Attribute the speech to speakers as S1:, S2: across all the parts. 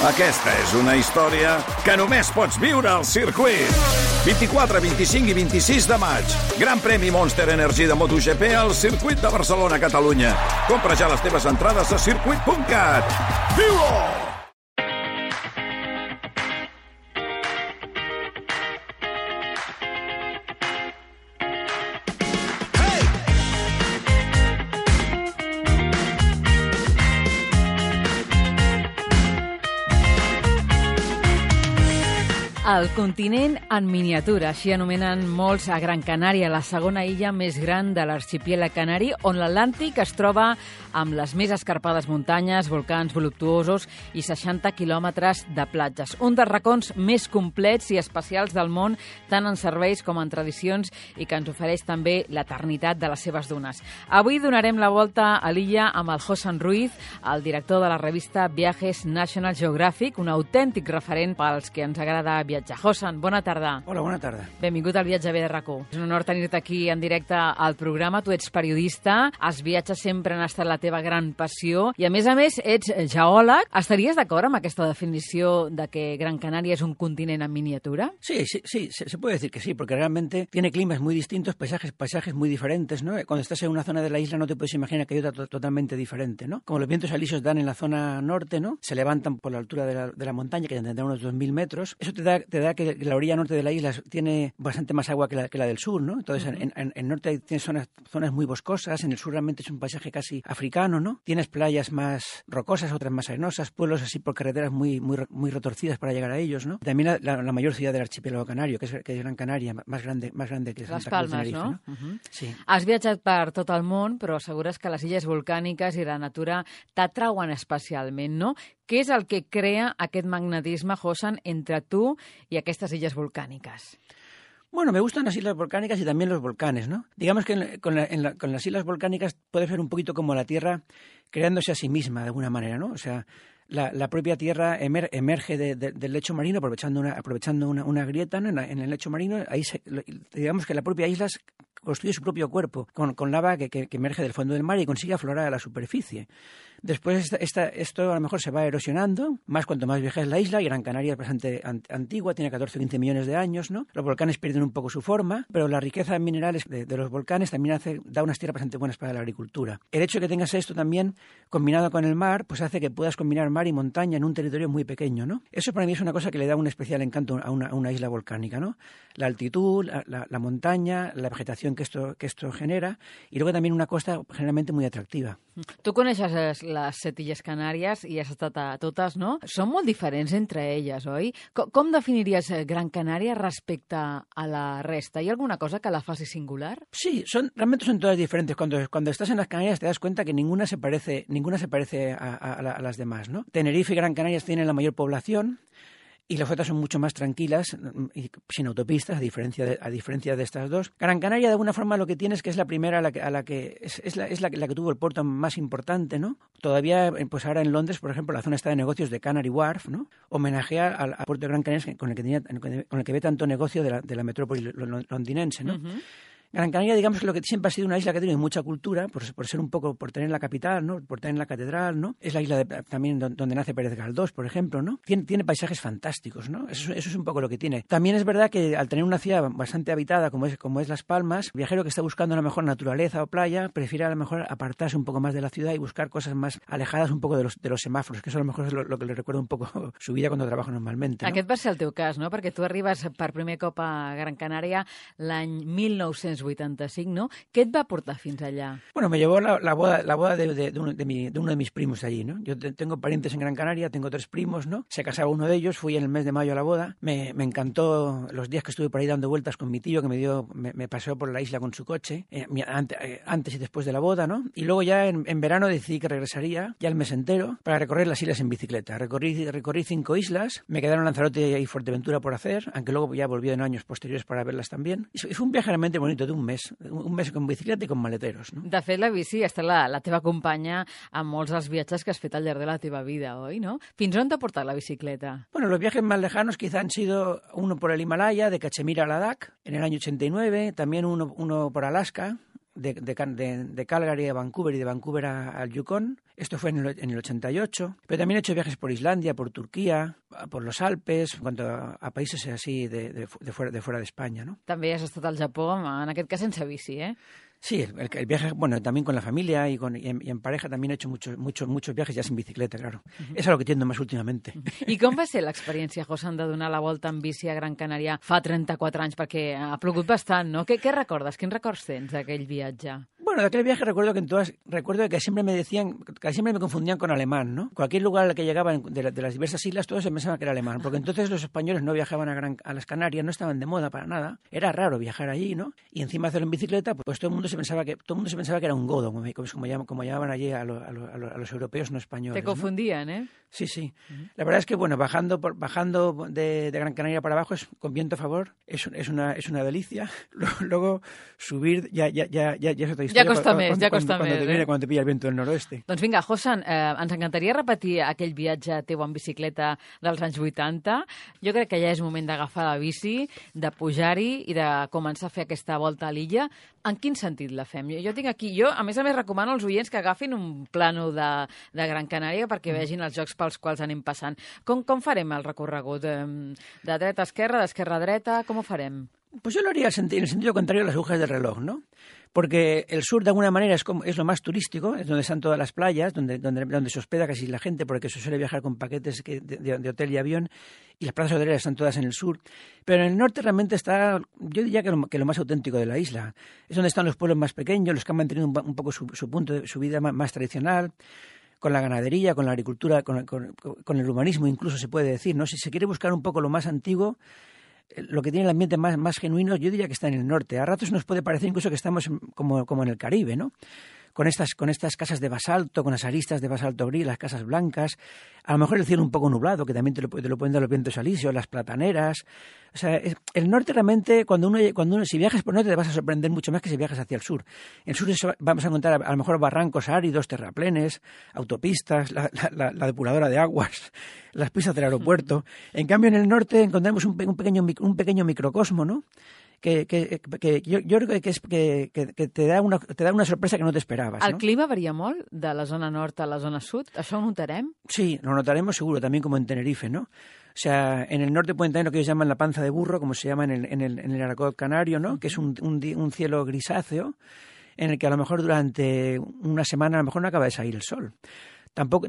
S1: Aquesta és una història que només pots viure al circuit. 24, 25 i 26 de maig. Gran premi Monster Energy de MotoGP al circuit de Barcelona, Catalunya. Compra ja les teves entrades a circuit.cat. Viu-ho!
S2: El continent en miniatura, així anomenen molts a Gran Canària, la segona illa més gran de l'arxipèlag canari, on l'Atlàntic es troba amb les més escarpades muntanyes, volcans voluptuosos i 60 quilòmetres de platges. Un dels racons més complets i especials del món, tant en serveis com en tradicions, i que ens ofereix també l'eternitat de les seves dunes. Avui donarem la volta a l'illa amb el Josan Ruiz, el director de la revista Viajes National Geographic, un autèntic referent pels que ens agrada viatjar. Josan, bona tarda.
S3: Hola, bona tarda.
S2: Benvingut al Viatge B de RAC1. És un honor tenir-te aquí en directe al programa. Tu ets periodista, els viatges sempre han estat la teva gran passió i, a més, ets geòleg. Estaries d'acord amb aquesta definició de que Gran Canària es un continent en miniatura?
S3: Sí, se puede decir que sí, porque realmente tiene climas muy distintos, paisajes muy diferentes, ¿no? Cuando estás en una zona de la isla no te puedes imaginar que hay otra totalmente diferente, ¿no? Como los vientos alisios dan en la zona norte, ¿no? Se levantan por la altura de la montaña, que tendrá unos 2.000 metros. Eso te da que la orilla norte de la isla tiene bastante más agua que la del sur, ¿no? Entonces, en el norte tienes zonas muy boscosas, en el sur realmente es un paisaje casi africano, ¿no? Tienes playas más rocosas, otras más arenosas, pueblos así por carreteras muy retorcidas para llegar a ellos, ¿no? También la mayor ciudad del archipiélago canario, que es Gran Canària, más grande que Santa Cruz de Tenerife,
S2: ¿no?
S3: Sí.
S2: Has viatjat per tot el món, però assegures que les illes volcàniques i la natura t'atrauen especialment, no? Què és el que crea aquest magnetisme, Josan, entre tu i aquestes illes volcàniques?
S3: Bueno, me gustan las islas volcánicas y también los volcanes, ¿no? Digamos que con las islas volcánicas puede ser un poquito como la Tierra creándose a sí misma, de alguna manera, ¿no? O sea, la propia Tierra emerge del lecho marino, aprovechando una grieta, ¿no? en el lecho marino. Ahí digamos que la propia isla construye su propio cuerpo con lava que emerge del fondo del mar y consigue aflorar a la superficie. Después esto a lo mejor se va erosionando, cuanto más vieja es la isla, y Gran Canaria es bastante antigua, tiene 14 o 15 millones de años, ¿no? Los volcanes pierden un poco su forma, pero la riqueza en minerales de los volcanes también da unas tierras bastante buenas para la agricultura. El hecho de que tengas esto también combinado con el mar, pues hace que puedas combinar mar y montaña en un territorio muy pequeño, ¿no? Eso para mí es una cosa que le da un especial encanto a una isla volcánica, ¿no? La altitud, la montaña, la vegetación que esto genera, y luego también una costa generalmente muy atractiva.
S2: Tu coneixes les 7 illes Canàries i has estat a totes, no? Són molt diferents entre elles, oi? Com definiries Gran Canària respecte a la resta? ¿Hay alguna cosa que la faci singular?
S3: Sí, realmente son todas diferentes. Cuando estás en las Canarias te das cuenta que ninguna se parece a las demás, ¿no? Tenerife y Gran Canarias tienen la mayor población, y las otras son mucho más tranquilas y sin autopistas, a diferencia de estas dos. Gran Canaria, de alguna forma, lo que tiene es que es la primera a la que tuvo el puerto más importante, ¿no? Todavía, pues ahora en Londres, por ejemplo, la zona está de negocios de Canary Wharf, ¿no? Homenajea al puerto de Gran Canaria con el que ve tanto negocio de la metrópoli londinense, ¿no? Uh-huh. Gran Canaria, digamos que lo que siempre ha sido una isla que tiene mucha cultura, por ser un poco, por tener la capital, ¿no? Por tener la catedral, ¿no? Es la isla también donde nace Pérez Galdós, por ejemplo, ¿no? Tiene paisajes fantásticos, ¿no? Eso es un poco lo que tiene. También es verdad que al tener una ciudad bastante habitada como es Las Palmas, el viajero que está buscando a lo mejor naturaleza o playa prefiere a lo mejor apartarse un poco más de la ciudad y buscar cosas más alejadas un poco de los semáforos, que eso a lo mejor es lo que le recuerda un poco su vida cuando trabaja normalmente, ¿no?
S2: Aquest va ser el teu cas, no? Perquè tu arribes per primer cop a Gran Canària l'any 1985, no? ¿Qué te va a portar fins allá?
S3: Bueno, me llevó la boda de uno de mis primos allí, ¿no? Yo tengo parientes en Gran Canaria, tengo 3 primos, ¿no? Se casaba uno de ellos, fui en el mes de mayo a la boda. Me encantó los días que estuve por ahí dando vueltas con mi tío, que me paseó por la isla con su coche, antes y después de la boda, ¿no? Y luego ya en verano decidí que regresaría, ya el mes entero, para recorrer las islas en bicicleta. Recorrí 5 islas, me quedaron Lanzarote y Fuerteventura por hacer, aunque luego ya volví en años posteriores para verlas también. Y fue un viaje realmente bonito de un mes con bicicleta i con maleteros, no?
S2: De fet, la bici ha estat la teva companya en molts dels viatges que has fet al llarg de la teva vida, oi, no? Fins on t'ha portat la bicicleta?
S3: Bueno, los viajes más lejanos quizá han sido uno por el Himalaya, de Cachemira a Ladakh, en el año 89, también uno por Alaska, de Calgary a Vancouver y de Vancouver al Yukon. Esto fue en el 88. Pero también he hecho viajes por Islandia, por Turquía, por los Alpes, en cuanto a países así de fuera de España, ¿no?
S2: També has estat al Japó, en aquest cas sense bici, eh?
S3: Sí, el viaje, bueno, también con la familia y en pareja también he hecho muchos viajes ya sin bicicleta, claro. Eso es lo que tiendo más últimamente.
S2: I com va ser l'experiència, Josan, de donar la volta en bici a Gran Canària fa 34 anys? Perquè ha plogut bastant, no? Què recordes? Quins records tens d'aquell viatge?
S3: Bueno, de aquel viaje recuerdo que siempre me decían, que siempre me confundían con alemán, ¿no? Cualquier lugar al que llegaban de las diversas islas, todos se pensaban que era alemán, porque entonces los españoles no viajaban a las Canarias, no estaban de moda para nada. Era raro viajar allí, ¿no? Y encima hacerlo en bicicleta, pues todo el mundo se pensaba que era un godo, como llamaban allí a los europeos no españoles.
S2: Te confundían, ¿no?
S3: Sí, sí. La verdad es que, bueno, bajando de Gran Canaria para abajo con viento a favor es una delicia. Luego subir ya es otra historia.
S2: Ja costa més.
S3: Cuando te pilla el viento del noroeste.
S2: Doncs vinga, Josan, ens encantaria repetir aquell viatge teu en bicicleta dels anys 80. Jo crec que ja és moment d'agafar la bici, de pujar-hi i de començar a fer aquesta volta a l'illa. En quin sentit la fem? Jo tinc aquí, a més recomano als oients que agafin un plànol de Gran Canària perquè vegin els jocs pels quals anem passant. Com farem el recorregut? De dreta a esquerra, d'esquerra a dreta? Com ho farem?
S3: Pues yo lo haría en el sentido contrario a las agujas del reloj, ¿no? Porque el sur, de alguna manera, es lo más turístico, es donde están todas las playas, donde se hospeda casi la gente, porque se suele viajar con paquetes de hotel y avión, y las plazas hoteleras están todas en el sur. Pero en el norte realmente está, yo diría que lo más auténtico de la isla. Es donde están los pueblos más pequeños, los que han mantenido un poco su vida más tradicional, con la ganadería, con la agricultura, con el humanismo incluso se puede decir, ¿no? Si se quiere buscar un poco lo más antiguo, lo que tiene el ambiente más genuino, yo diría que está en el norte. A ratos nos puede parecer incluso que estamos como en el Caribe, ¿no? Con estas casas de basalto, con las aristas de basalto gris, las casas blancas, a lo mejor el cielo un poco nublado, que también te lo pueden dar los vientos alisios, las plataneras. O sea, el norte realmente, cuando uno si viajas por el norte te vas a sorprender mucho más que si viajas hacia el sur. En el sur vamos a encontrar a lo mejor barrancos áridos, terraplenes, autopistas, la depuradora de aguas, las pistas del aeropuerto. En cambio, en el norte encontramos un pequeño microcosmo, ¿no? Que yo creo que te da una sorpresa que no te esperabas, ¿no?
S2: El clima varia molt de la zona nord a la zona sud? ¿Això ho notarem?
S3: Sí, lo notaremos seguro, también como en Tenerife, ¿no? O sea, en el norte pueden tener lo que ellos llaman la panza de burro, como se llama en el argot canario, ¿no? Que es un cielo grisáceo en el que a lo mejor durante una semana a lo mejor no acaba de salir el sol. Tampoco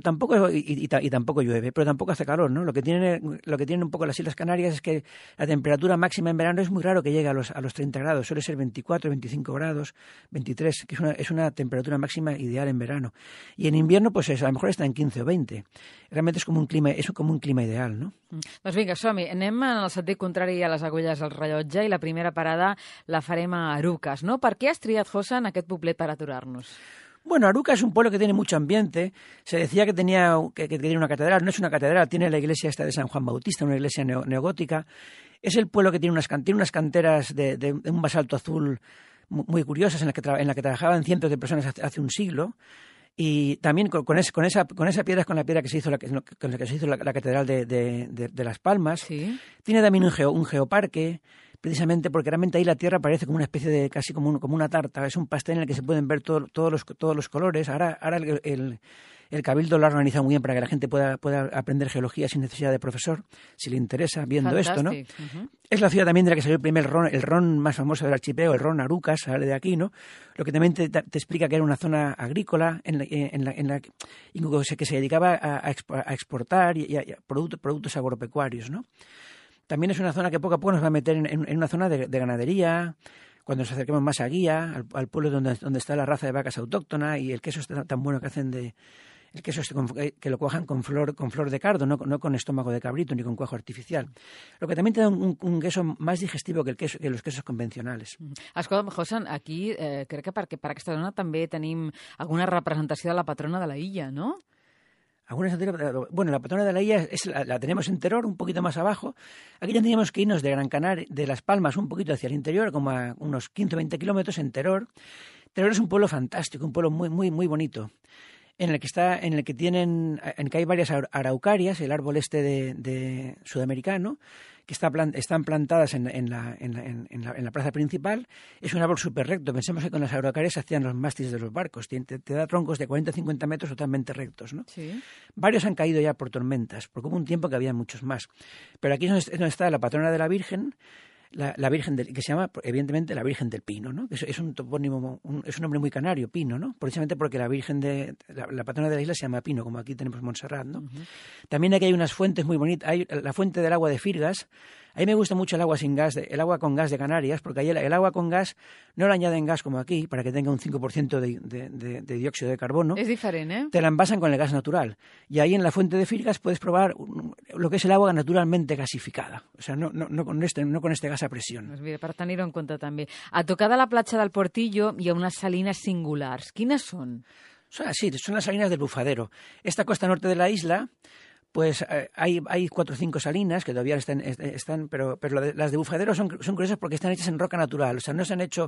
S3: llueve, pero tampoco hace calor, ¿no? Lo que tienen un poco las Islas Canarias es que la temperatura máxima en verano es muy raro que llegue a los 30 grados, suele ser 24, 25 grados, 23, que es una temperatura máxima ideal en verano. Y en invierno, pues a lo mejor está en 15 o 20. Realmente es como un clima ideal, ¿no?
S2: Doncs vinga, som-hi. Anem en el sentit contrari a les agulles del rellotge i la primera parada la farem a Arucas, no? Per què has triat, Josan, aquest poblet per aturar-nos?
S3: Bueno, Arucas es un pueblo que tiene mucho ambiente. Se decía que tenía una catedral. No es una catedral, tiene la iglesia esta de San Juan Bautista, una iglesia neogótica. Es el pueblo que tiene unas canteras de un basalto azul muy curiosas en la que trabajaban cientos de personas hace un siglo. Y también con esa piedra es con la piedra que se hizo con la que se hizo la catedral de Las Palmas. ¿Sí? Tiene también un geoparque, precisamente porque realmente ahí la tierra parece como una especie de casi como una tarta. Es un pastel en el que se pueden ver todos los colores. Ahora el Cabildo lo ha organizado muy bien para que la gente pueda aprender geología sin necesidad de profesor, si le interesa, viendo
S2: Fantástico.
S3: Esto, ¿no? Es la ciudad también de la que salió el ron más famoso del archipiélago, el ron Arucas, sale de aquí, ¿no? Lo que también te explica que era una zona agrícola en la que se dedicaba a exportar y a productos agropecuarios, ¿no? También es una zona que poco a poco nos va a meter en una zona de ganadería, cuando nos acerquemos más a Guía, al pueblo donde está la raza de vacas autóctona y el queso está tan bueno que hacen el queso que lo cuajan con flor de cardo, no con estómago de cabrito ni con cuajo artificial. Lo que también te da un queso más digestivo que los quesos convencionales.
S2: Escolta'm, Josan, aquí crec que per aquesta zona també tenim alguna representació de la patrona de la illa, ¿no?
S3: Bueno, la patrona de la isla la tenemos en Teror, un poquito más abajo. Aquí tendríamos que irnos de Gran Canaria, de Las Palmas, un poquito hacia el interior, como a unos 15 o 20 kilómetros en Teror. Teror es un pueblo fantástico, un pueblo muy, muy, muy bonito. en el que hay varias araucarias, el árbol de sudamericano, que están plantadas en la plaza principal. Es un árbol súper recto. Pensemos que con las araucarias se hacían los mástiles de los barcos. Te da troncos de 40-50 metros totalmente rectos, ¿no?
S2: Sí.
S3: Varios han caído ya por tormentas, porque hubo un tiempo que había muchos más. Pero aquí es donde está la patrona de la Virgen, la Virgen que se llama, evidentemente, la Virgen del Pino, ¿no? Que es un topónimo, es un nombre muy canario, Pino, ¿no? Precisamente porque la Virgen la patrona de la isla se llama Pino, como aquí tenemos Montserrat, ¿no? Uh-huh. También aquí hay unas fuentes muy bonitas. Hay la fuente del agua de Firgas. A mí me gusta mucho el agua sin gas, el agua con gas de Canarias, porque ahí el agua con gas no le añaden gas como aquí, para que tenga un 5% de dióxido de carbono.
S2: Es diferente, ¿eh?
S3: Te la envasan con el gas natural. Y ahí en la fuente de Firgas puedes probar lo que es el agua naturalmente gasificada. O sea, no con este gas a presión.
S2: Pues mira, per tenir-ho en compte també. A tocar de la platja del Portillo hi ha unes salines singulars. Quines són?
S3: Sí, son las salinas del Bufadero. Esta costa norte de la isla, pues hay 4 o 5 salinas que todavía están, pero las de Bufadero son curiosas porque están hechas en roca natural. O sea, no se han hecho...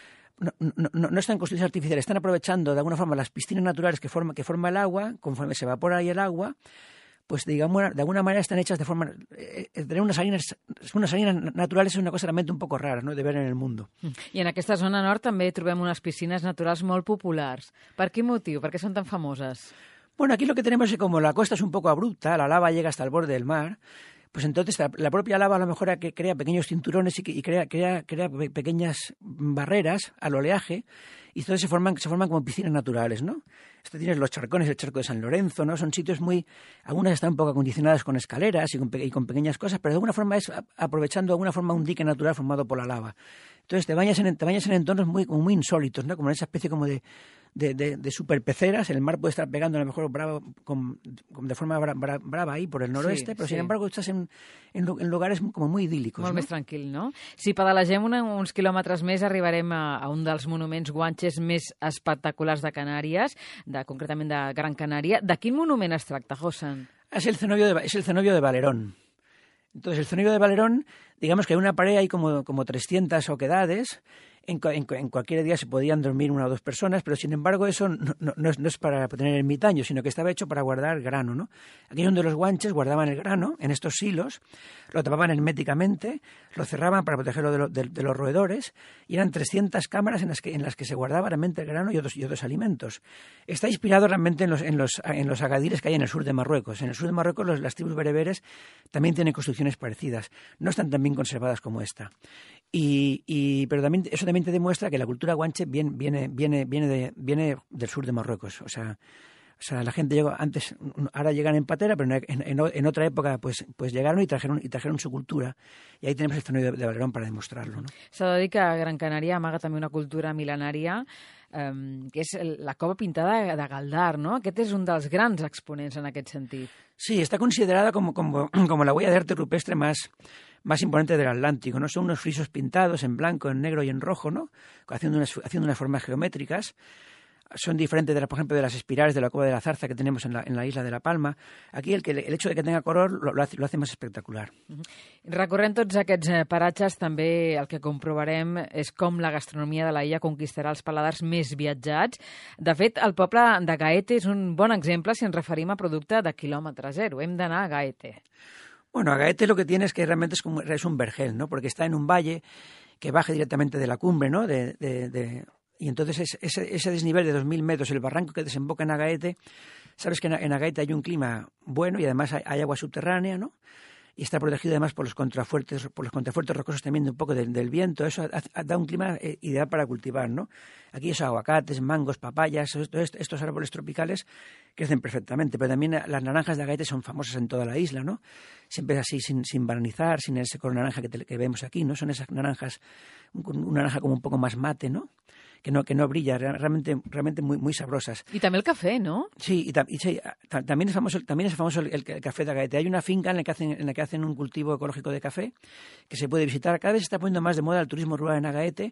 S3: No están construidas artificiales, están aprovechando de alguna forma las piscinas naturales que forma el agua, conforme se evapora ahí el agua, pues digamos, de alguna manera están hechas de forma... tener unas salinas naturales es una cosa realmente un poco rara, ¿no?, de ver en el mundo.
S2: I en aquesta zona nord també trobem unes piscines naturals molt populars. Per quin motiu? Per què són tan famoses?
S3: Bueno, aquí lo que tenemos es que como la costa es un poco abrupta, la lava llega hasta el borde del mar, pues entonces la propia lava a lo mejor crea pequeños cinturones y crea pequeñas barreras al oleaje, y entonces se forman como piscinas naturales, ¿no? Tienes los charcones, el charco de San Lorenzo, ¿no? Son sitios algunas están un poco acondicionadas con escaleras y con pequeñas cosas, pero de alguna forma es aprovechando de alguna forma un dique natural formado por la lava. Entonces te bañas en entornos muy insólitos, ¿no? Como en esa especie como de superpeceras. El mar puede estar pegando a lo mejor de forma brava ahí por el noroeste, pero sin embargo estás en lugares como muy idílicos.
S2: Molt més tranquil, no? Si pedalegem uns quilòmetres més arribarem a un dels monuments guanxes més espectaculars de Canàries, concretament de Gran Canària. De quin monument es tracta, Josan?
S3: Es el cenobio de Valerón. Entonces, el cenobio de Valerón, digamos que en una pared hay como 300 oquedades. En cualquier día se podían dormir 1 o 2 personas, pero sin embargo eso no es para tener ermitaño, sino que estaba hecho para guardar grano, ¿no? Aquí es donde los guanches guardaban el grano en estos silos, lo tapaban herméticamente, lo cerraban para protegerlo de los roedores, y eran 300 cámaras en las que se guardaba realmente el grano y otros alimentos. Está inspirado realmente en los agadires que hay en el sur de Marruecos. En el sur de Marruecos las tribus bereberes también tienen construcciones parecidas, no están tan bien conservadas como esta. Pero también eso también te demuestra que la cultura guanche viene del sur de Marruecos. O sea, la gente llegó antes, ahora llegan en patera, pero en otra época pues llegaron y trajeron su cultura. Y ahí tenemos el cenobio de Valerón para demostrarlo, ¿no?
S2: S'ha de dir que Gran Canària amaga també una cultura mil·lenària, que és la cova pintada de Galdar, no? Aquest és un dels grans exponents en aquest sentit.
S3: Sí, está considerada como la huella de arte rupestre más imponente del Atlántico, ¿no? Son unos frisos pintados en blanco, en negro y en rojo, ¿no? Haciendo unas formas geométricas. Son diferentes, por ejemplo, de las espirales de la Cueva de la Zarza que tenemos en la isla de La Palma. Aquí el hecho de que tenga color lo hace más espectacular.
S2: Recorrent tots aquests paratges, també el que comprovarem és com la gastronomia de la illa conquistarà els paladars més viatjats. De fet, el poble de Gaete és un bon exemple si ens referim a producte de quilòmetre zero. Hem d'anar a Gaete.
S3: Bueno, a Gaete lo que tiene es que realmente es un vergel, ¿no? Porque está en un valle que baja directamente de la cumbre, ¿no? Y entonces ese desnivel de 2.000 metros, el barranco que desemboca en Agaete, sabes que en Agaete hay un clima bueno y además hay agua subterránea, ¿no? Y está protegido además por los contrafuertes rocosos también de un poco del viento. Eso da un clima ideal para cultivar, ¿no? Aquí es aguacates, mangos, papayas, estos árboles tropicales crecen perfectamente. Pero también las naranjas de Agaete son famosas en toda la isla, ¿no? Siempre así, sin barnizar, sin ese color naranja que vemos aquí, ¿no? Son esas naranjas, una naranja como un poco más mate, ¿no? Que no brilla, realmente muy sabrosas.
S2: Y también el café, ¿no?
S3: Sí, también es famoso el café de Agaete. Hay una finca en la que hacen un cultivo ecológico de café que se puede visitar. Cada vez se está poniendo más de moda el turismo rural en Agaete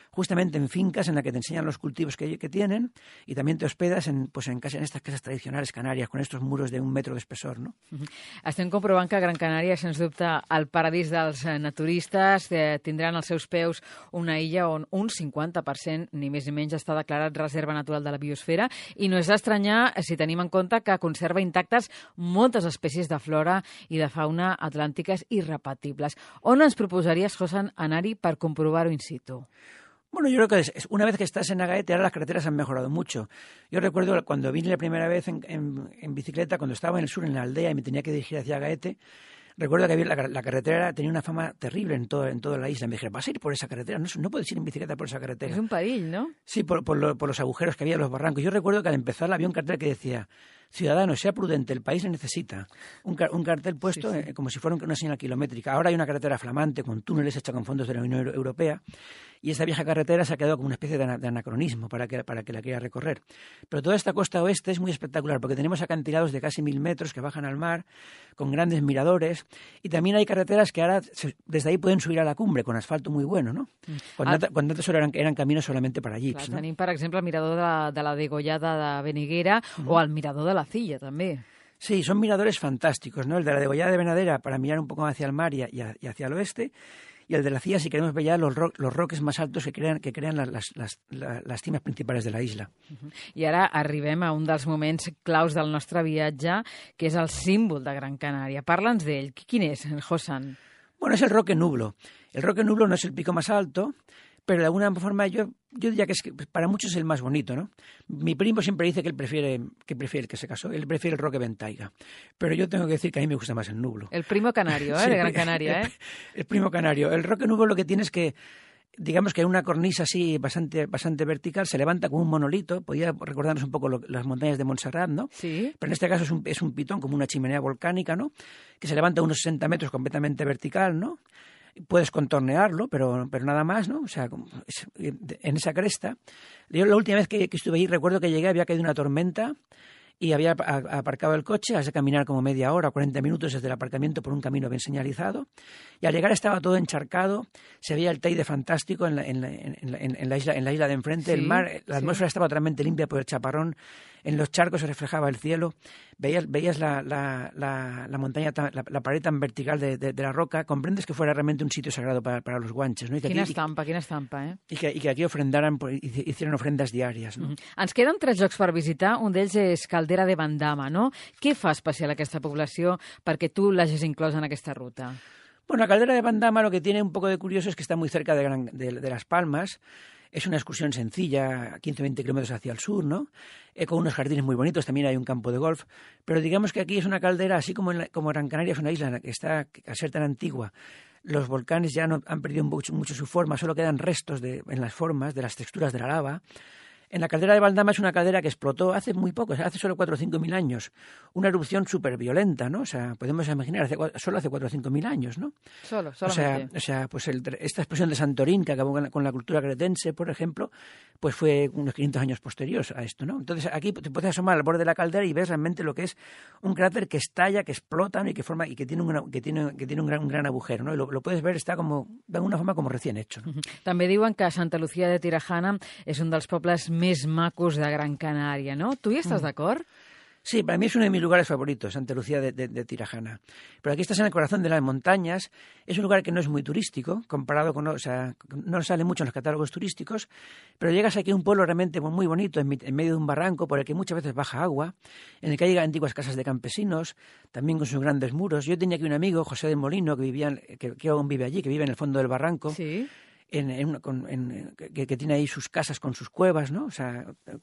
S3: justamente en fincas en las que te enseñan los cultivos que tienen y también te hospedas en estas casas tradicionals canàries, con estos muros de 1 metro d'espessor, no?
S2: Estem comprovant que Gran Canària, sens dubte, el paradís dels naturistes, tindran als seus peus una illa on un 50%, ni més ni menys, està declarat reserva natural de la biosfera, i no és d'estranyar si tenim en compte que conserva intactes moltes espècies de flora i de fauna atlàntiques irrepetibles. On ens proposaries, Josan, anar-hi per comprovar-ho in situ?
S3: Bueno, yo creo que una vez que estás en Agaete, ahora las carreteras han mejorado mucho. Yo recuerdo cuando vine la primera vez en bicicleta, cuando estaba en el sur, en la aldea, y me tenía que dirigir hacia Agaete, recuerdo que la carretera tenía una fama terrible en toda la isla. Me dijeron, ¿vas a ir por esa carretera? No puedes ir en bicicleta por esa carretera.
S2: Es un perill, ¿no?
S3: Sí, por los agujeros que había en los barrancos. Yo recuerdo que al empezar había un cartel que decía: ciudadano, sea prudente, el país le necesita. Un cartel puesto sí. Como si fuera una señal kilométrica. Ahora hay una carretera flamante con túneles hecha con fondos de la Unión Europea, y esta vieja carretera se ha quedado como una especie de anacronismo para que la quiera recorrer. Pero toda esta costa oeste es muy espectacular porque tenemos acantilados de casi 1000 metros que bajan al mar, con grandes miradores, y también hay carreteras que ahora desde ahí pueden subir a la cumbre con asfalto muy bueno, ¿no? Cuando antes solo eran caminos solamente para jeeps.
S2: Tenim, per exemple, el mirador de la Degollada de Beniguera o el mirador de la Cilla, també.
S3: Sí, son miradores fantásticos, ¿no? El de la Degollada de Benadera para mirar un poco hacia el mar y hacia el oeste, y el de la Cilla si queremos ver ya los roques más altos que crean las cimas principales de la isla.
S2: I ara arribem a un dels moments claus del nostre viatge, que és el símbol de Gran Canària. Parla'ns d'ell. Quin és, Josan?
S3: Bueno, es el Roque Nublo. El Roque Nublo no es el pico más alto, pero de alguna forma yo diría que para muchos es el más bonito, ¿no? Mi primo siempre dice que él prefiere el que se casó, él prefiere el Roque Ventaiga, pero yo tengo que decir que a mí me gusta más el Nublo.
S2: El primo canario, de Gran Canaria, ¿eh?
S3: El primo canario. El Roque Nublo lo que tiene es que, digamos que en una cornisa así bastante vertical, se levanta como un monolito. Podría recordarnos un poco las montañas de Montserrat, ¿no?
S2: Sí.
S3: Pero en este caso es un pitón, como una chimenea volcánica, ¿no? Que se levanta a unos 60 metros completamente vertical, ¿no? Puedes contornearlo, pero nada más, ¿no? O sea, en esa cresta. Yo la última vez que estuve allí recuerdo que llegué, había caído una tormenta y había aparcado el coche, has de caminar como media hora, 40 minutos desde el aparcamiento por un camino bien señalizado, y al llegar estaba todo encharcado, se veía el Teide fantástico en la isla de enfrente, sí, el mar, la atmósfera estaba totalmente limpia por el chaparrón, en los charcos se reflejaba el cielo, veías la montaña, la pared tan vertical de la roca, comprendes que fuera realmente un sitio sagrado para los guanches, ¿no?
S2: Quina estampa, eh?
S3: Y que aquí hicieron ofrendas diàries, no?
S2: Ens queden 3 llocs per visitar, un d'ells és Caldera de Bandama, no? Què fa especial aquesta població perquè tu l'hagis inclòs en aquesta ruta?
S3: Bueno, la Caldera de Bandama lo que tiene un poco de curioso es que está muy cerca de Las Palmas. Es una excursión sencilla, 15 o 20 kilómetros hacia el sur, ¿no? Con unos jardines muy bonitos, también hay un campo de golf. Pero digamos que aquí es una caldera, así como Gran Canaria es una isla en la que está, al ser tan antigua, los volcanes ya no han perdido mucho su forma, solo quedan restos en las formas, de las texturas de la lava. En la caldera de Bandama es una caldera que explotó hace muy poco, hace solo 4 o 5 mil años. Una erupción súper violenta, ¿no? O sea, podemos imaginar, solo hace 4 o 5 mil años, ¿no?
S2: Solamente.
S3: O sea, pues esta explosión de Santorín, que acabó con la cultura cretense, por ejemplo, pues fue unos 500 años posteriores a esto, ¿no? Entonces aquí te puedes asomar al borde de la caldera y ves realmente lo que es un cráter que estalla, que explota, ¿no? y que tiene un gran agujero, ¿no? Y lo puedes ver, está como de alguna forma como recién hecho, ¿no?
S2: També diuen que Santa Lucía de Tirajana és un dels pobles més macos de Gran Canària, ¿no? ¿Tú ya estás d'acord?
S3: Sí, para mí es uno de mis lugares favoritos, Santa Lucía de Tirajana. Pero aquí estás en el corazón de las montañas, es un lugar que no es muy turístico, comparado con, o sea, no sale mucho en los catálogos turísticos, pero llegas aquí a un pueblo realmente muy bonito, en medio de un barranco, por el que muchas veces baja agua, en el que hay antiguas casas de campesinos, también con sus grandes muros. Yo tenía aquí un amigo, José del Molino, que aún vive allí, que vive en el fondo del barranco.
S2: Sí.
S3: Que tiene ahí sus casas con sus cuevas, ¿no? O sea,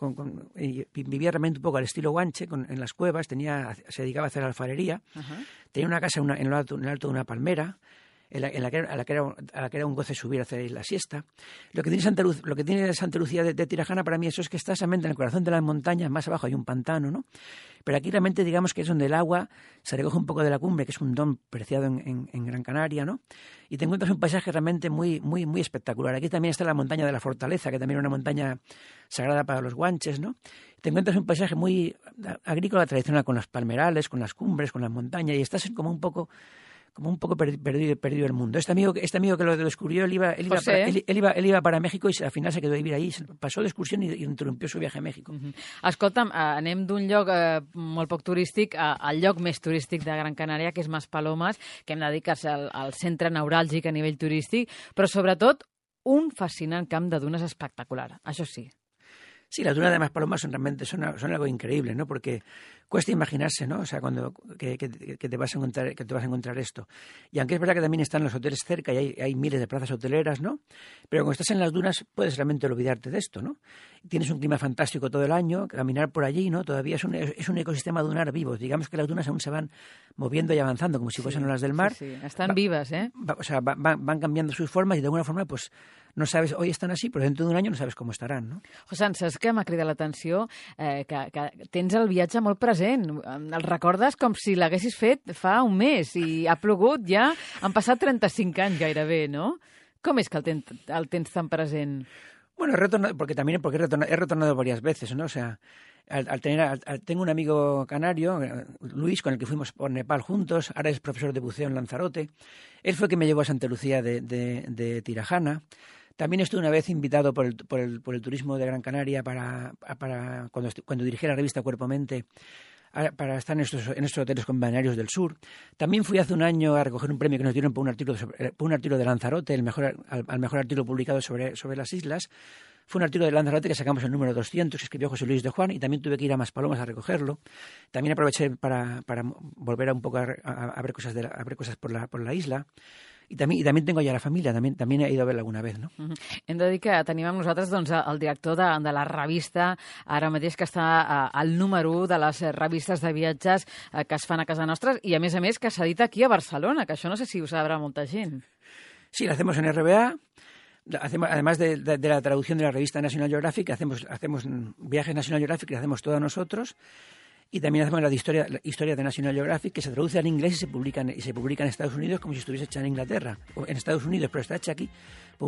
S3: vivía realmente un poco al estilo guanche en las cuevas, se dedicaba a hacer alfarería, tenía una casa en lo alto de una palmera, a la que era un goce subir a hacer la siesta. Lo que tiene Santa Lucía de Tirajana para mí eso es que estás realmente en el corazón de las montañas, más abajo hay un pantano, ¿no? Pero aquí realmente digamos que es donde el agua se recoge un poco de la cumbre, que es un don preciado en Gran Canaria, ¿no? Y te encuentras un paisaje realmente muy espectacular. Aquí también está la montaña de la Fortaleza, que también es una montaña sagrada para los guanches, ¿no? Te encuentras un paisaje muy agrícola tradicional, con los palmerales, con las cumbres, con las montañas, y estás como un poco como un poco perdido el mundo. Este amigo que lo descubrió, él iba para México y al final se quedó a vivir allí, pasó de excursión y interrumpió su viaje a México.
S2: Escolta'm, anem d'un lloc molt poc turístic al lloc més turístic de Gran Canària, que és Maspalomas, que hem de dir que és el centre neuràlgic a nivell turístic, però sobretot un fascinant camp de dunes espectacular, això sí.
S3: Sí, las dunas de Maspalomas son algo increíble, ¿no? Porque cuesta imaginarse, ¿no? O sea, que te vas a encontrar esto. Y aunque es verdad que también están los hoteles cerca y hay miles de plazas hoteleras, ¿no? Pero cuando estás en las dunas puedes realmente olvidarte de esto, ¿no? Tienes un clima fantástico todo el año, caminar por allí, ¿no? Todavía es un ecosistema dunar vivo. Digamos que las dunas aún se van moviendo y avanzando como si fuesen olas del mar.
S2: Sí. Están vivas, ¿eh?
S3: Van cambiando sus formas y de alguna forma, pues, no sabes, hoy están así, però dentro d'un any no sabes com estaran, no?
S2: José, saps que m'ha cridat l'atenció que tens el viatge molt present. El recordes com si l'haguessis fet fa un mes i ha plogut ja. Han passat 35 anys gairebé, no? Com és que el tens tan present?
S3: Bueno, he retornado varias veces, ¿no? O sea, tengo un amigo canario, Luis, con el que fuimos por Nepal juntos, ahora es profesor de buceo en Lanzarote. Él fue quien me llevó a Santa Lucía de Tirajana. También estuve una vez invitado por el turismo de Gran Canaria cuando dirigí la revista Cuerpo Mente, para estar en estos hoteles con balnearios del sur. También fui hace un año a recoger un premio que nos dieron por un artículo de Lanzarote, al mejor artículo publicado sobre las islas. Fue un artículo de Lanzarote que sacamos el número 200, que escribió José Luis de Juan, y también tuve que ir a Maspalomas a recogerlo. También aproveché para volver un poco a ver cosas por la isla. I també tengo ja la família, també he ido a verla alguna vez, no?
S2: Hem de dir que tenim amb nosaltres el director de la revista, ara mateix que està al número 1 de les revistes de viatges que es fan a casa nostra, i a més que s'edita aquí a Barcelona, que això no sé si ho sabrà molta gent.
S3: Sí, la hacemos en RBA. Además de la traducción de la revista National Geographic, hacemos viajes National Geographic, que hacemos todos nosotros. Y también hacemos la historia de National Geographic, que se traduce al inglés y se publica en Estados Unidos como si estuviese hecha en Inglaterra, o en Estados Unidos, però està hecha aquí por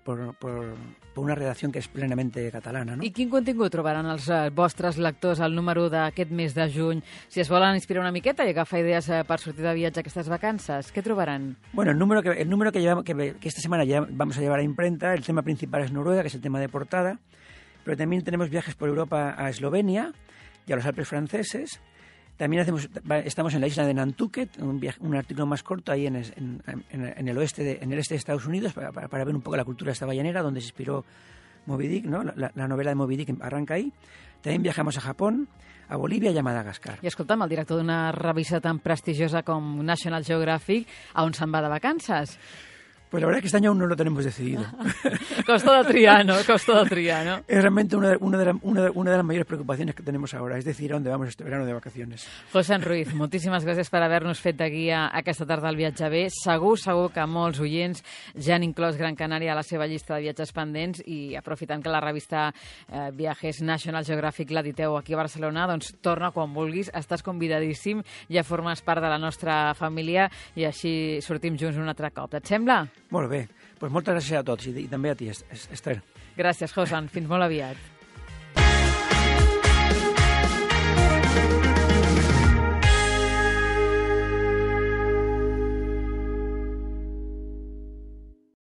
S3: una redacció que és plenament catalana, no?
S2: I quin contingut trobaran els vostres lectors al número d'aquest mes de juny? Si es volen inspirar una miqueta i agafar idees per sortir de viatge aquestes vacances, què trobaran?
S3: Bueno, el número que esta semana ya vamos a llevar a imprenta, el tema principal es Noruega, que es el tema de portada, pero también tenemos viajes por Europa a Eslovenia y a los Alpes franceses. También estamos en la isla de Nantucket, un artículo más corto ahí en el este de Estados Unidos para ver un poco la cultura esta ballenera, donde se inspiró Moby Dick, ¿no? La novela de Moby Dick arranca ahí. También viajamos a Japón, a Bolívia i a Madagascar.
S2: I escolta'm, el director d'una revista tan prestigiosa com National Geographic, a on se'n va de vacances?
S3: Pues la verdad es que este año aún no lo tenemos decidido.
S2: Costa de triar, ¿no?
S3: Es realmente una de las mayores preocupaciones que tenemos ahora, es decir, a dónde vamos este verano de vacaciones.
S2: José Ruiz, moltíssimes gràcies per haver-nos fet de guia aquesta tarda al Viatge Bé. Segur que molts oients ja han inclòs Gran Canària a la seva llista de viatges pendents i aprofitant que la revista Viajes National Geographic l'editeu aquí a Barcelona, doncs torna quan vulguis, estàs convidadíssim, ja formes part de la nostra família i així sortim junts un altre cop. Et sembla?
S3: Molt bé, doncs moltes gràcies a tots i també a ti, Esther.
S2: Gràcies, José. Fins molt aviat.